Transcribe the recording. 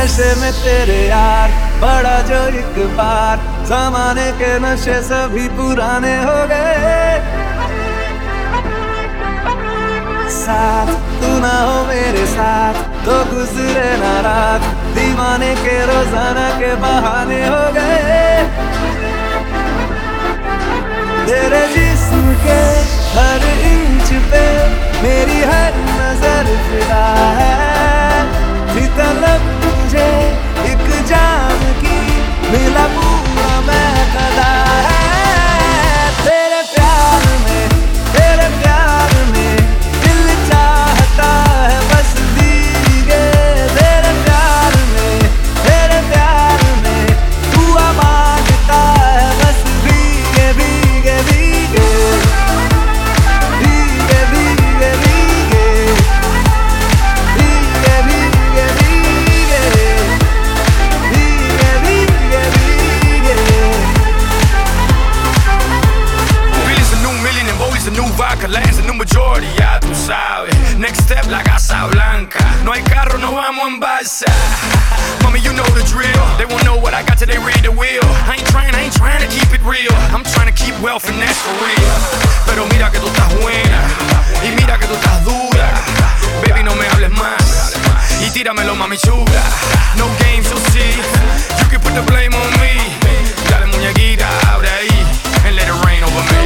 नशे में तेरे यार बड़ा जो एक बार, जमाने के नशे सभी पुराने हो गए। साथ तू ना हो मेरे साथ तो गुजरे ना रात, दीवाने के रोजाना के बहाने हो गए। तेरे जिस्म के हर इंच पे मेरी हर नजर फिदा है। थी तलब मुझे एक जान की, मिला पूरा मैं कदा है। तेरे प्यार में दिल चाहता है बस भीगे। तेरे प्यार में दुआ मांगता है बस भीगे भीगे भीगे भीगे भीगे भीगे भीगे भीगे भीगे भीगे भीगे भीगे। Billy's a new million and Bowie's a new vodka, Latin's a new majority, ya tú sabes. Next step la Casa Blanca, no hay carro, no vamos en balsa. Mami, you know the drill. They won't know what I got till they read the wheel. I ain't trying to keep it real. I'm trying to keep wealth and that's for real. Pero mira que tú estás buena y mira que tú estás dura. Baby, no me hables más y tíramelo, mami chula. No games, you'll see. You can put the blame on me. Dale muñequita, abre ahí and let it rain over me.